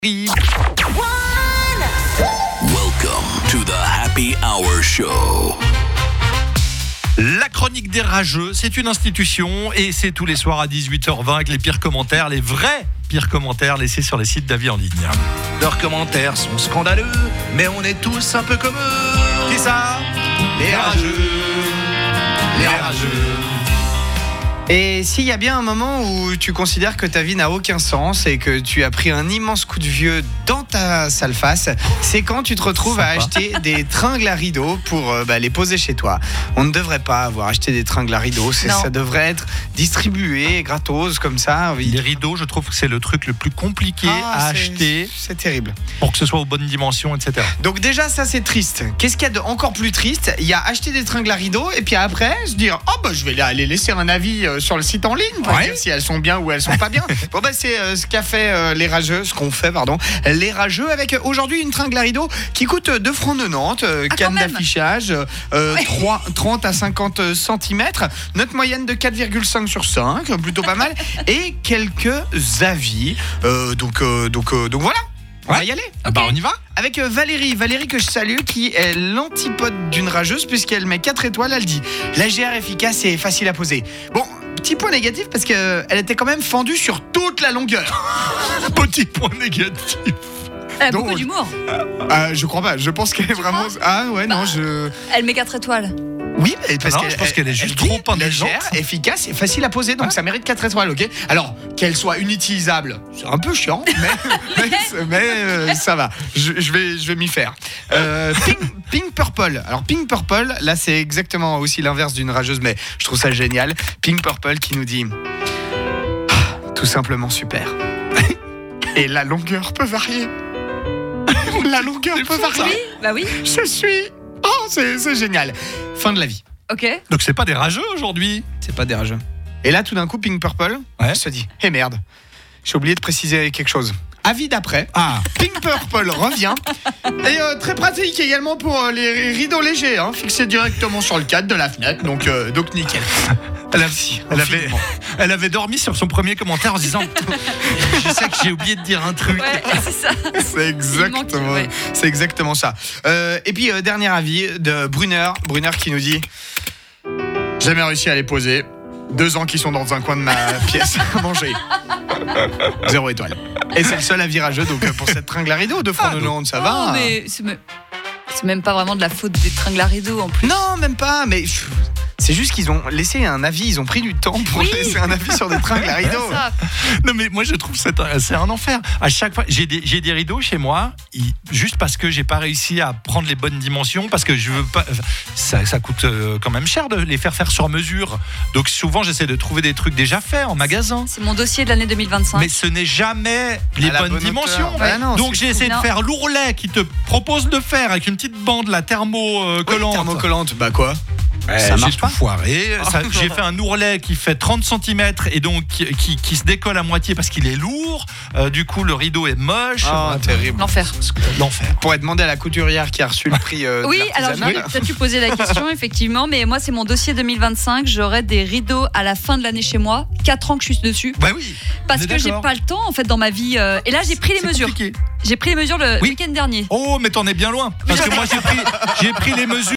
Welcome to the Happy Hour Show. La chronique des rageux, c'est une institution et c'est tous les soirs à 18h20 avec les pires commentaires, les vrais pires commentaires laissés sur les sites d'avis en ligne. Leurs commentaires sont scandaleux, mais on est tous un peu comme eux. Qui ça ? Les rageux. Les rageux. Et s'il y a bien un moment où tu considères que ta vie n'a aucun sens et que tu as pris un immense coup de vieux dans ta sale face, c'est quand tu te retrouves à acheter des tringles à rideaux pour les poser chez toi. On ne devrait pas avoir acheté des tringles à rideaux, ça devrait être distribué gratos comme ça. Les rideaux, je trouve que c'est le truc le plus compliqué à acheter. C'est terrible. Pour que ce soit aux bonnes dimensions, etc. Donc déjà, ça c'est triste. Qu'est-ce qu'il y a de encore plus triste ? Il y a acheter des tringles à rideaux et puis après se dire je vais aller laisser un avis sur le site en ligne pour dire si elles sont bien ou elles sont pas bien. C'est ce qu'a fait les rageux, ce qu'on fait les rageux avec aujourd'hui une tringle à rideaux qui coûte 2,90 francs, canne d'affichage, 30 à 50 cm, note moyenne de 4,5 sur 5, plutôt pas mal, et quelques avis. Donc voilà. On va y aller. Okay. On y va. Avec Valérie que je salue, qui est l'antipode d'une rageuse puisqu'elle met 4 étoiles. Elle dit la GR efficace et facile à poser. Bon, petit point négatif parce qu'elle était quand même fendue sur toute la longueur. Petit point négatif. Elle a beaucoup d'humour. Je crois pas. Je pense qu'elle est vraiment. Elle met 4 étoiles. Oui, parce je pense qu'elle est juste trop indulgente, efficace et facile à poser, donc ça mérite 4 étoiles, ok ? Alors, qu'elle soit inutilisable, c'est un peu chiant, mais ça va, je vais m'y faire. Pink Purple. Alors, Pink Purple, là, c'est exactement aussi l'inverse d'une rageuse, mais je trouve ça génial. Pink Purple qui nous dit tout simplement super. Et la longueur peut varier. La longueur peut varier. Oui, bah oui. Je suis... c'est génial. Fin de la vie. Ok. Donc c'est pas des rageux aujourd'hui. C'est pas des rageux. Et là, tout d'un coup, Pink Purple se dit merde, j'ai oublié de préciser quelque chose. Avis d'après. Pink Purple revient. Et très pratique également pour les rideaux légers, fixés directement sur le cadre de la fenêtre. Donc nickel. Elle avait dormi sur son premier commentaire en se disant je sais que j'ai oublié de dire un truc. Ouais, c'est ça. C'est exactement ça. Et puis dernier avis de Brunner qui nous dit jamais réussi à les poser. 2 ans qu'ils sont dans un coin de ma pièce à manger. 0 étoile. Et c'est le seul avis rageux donc pour cette tringle à rideaux de francs 90, ça va. Non, mais c'est même pas vraiment de la faute des tringles à rideaux en plus. Non, même pas, mais c'est juste qu'ils ont laissé un avis, ils ont pris du temps pour laisser un avis sur des tringles à rideaux. Non mais moi je trouve que c'est un enfer. À chaque fois, j'ai des rideaux chez moi, juste parce que j'ai pas réussi à prendre les bonnes dimensions, parce que je veux pas. Ça coûte quand même cher de les faire sur mesure. Donc souvent j'essaie de trouver des trucs déjà faits en magasin. C'est mon dossier de l'année 2025. Mais ce n'est jamais les bonnes dimensions. Donc j'ai essayé de faire l'ourlet qui te propose de faire avec une petite bande thermocollante. Thermocollante, quoi. Ça marche pas. Foiré. J'ai fait un ourlet qui fait 30 cm et donc qui se décolle à moitié parce qu'il est lourd. Du coup, le rideau est moche. Terrible. L'enfer. Pourrait demander à la couturière qui a reçu le prix. Oui, alors tu posé la question, effectivement, mais moi, c'est mon dossier 2025. J'aurai des rideaux à la fin de l'année chez moi. 4 ans que je suis dessus. Bah oui. Parce que j'ai pas le temps, en fait, dans ma vie. Et là, j'ai pris les mesures. Compliqué. J'ai pris les mesures le week-end dernier. Oh, mais t'en es bien loin. Parce que moi, j'ai pris les mesures.